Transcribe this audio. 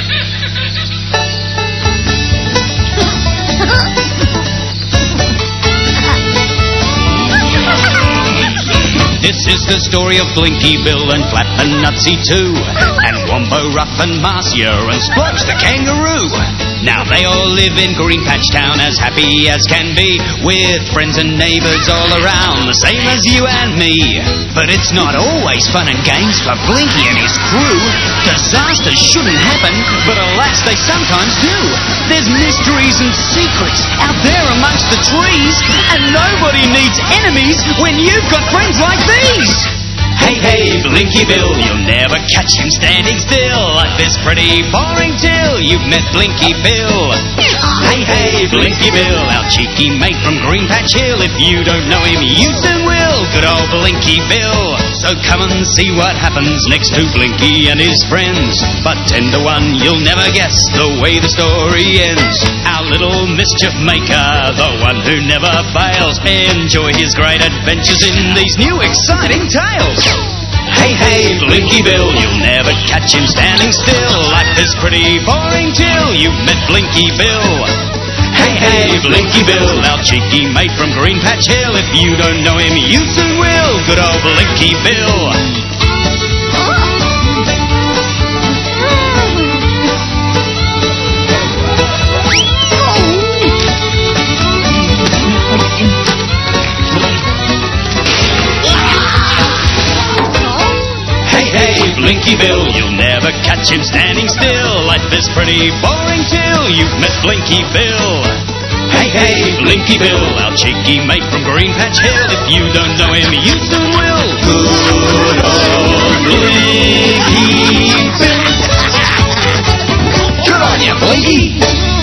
This is the story of Blinky Bill and Flap and Nutsy too, and Wombo, Ruff and Marcia and Splodge the kangaroo. Now they all live in Green Patch Town as happy as can be, with friends and neighbours all around, the same as you and me. But it's not always fun and games for Blinky and his crew. Disasters shouldn't happen, but alas they sometimes do. There's mysteries and secrets out there amongst the trees, and nobody needs enemies when you've got friends like these. Hey, hey, Blinky Bill, you'll never catch him standing still. Life is pretty boring till you've met Blinky Bill. Hey, hey, Blinky Bill, our cheeky mate from Green Patch Hill. If you don't know him, you soon will. Good old Blinky Bill. So come and see what happens next to Blinky and his friends. But 10 to 1, you'll never guess the way the story ends. Our little mischief maker, the one who never fails. Enjoy his great adventures in these new exciting tales. Hey, hey, Blinky Bill, you'll never catch him standing still. Life is pretty boring till you've met Blinky Bill. Hey, hey, Blinky Bill, our cheeky mate from Green Patch Hill. If you don't know him, you soon will. Good old Blinky Bill. Blinky Bill, you'll never catch him standing still. Life is pretty boring till you've met Blinky Bill. Hey, hey, Blinky Bill, our cheeky mate from Green Patch Hill. If you don't know him, you soon will. Good old Blinky Bill. Good on you, Blinky.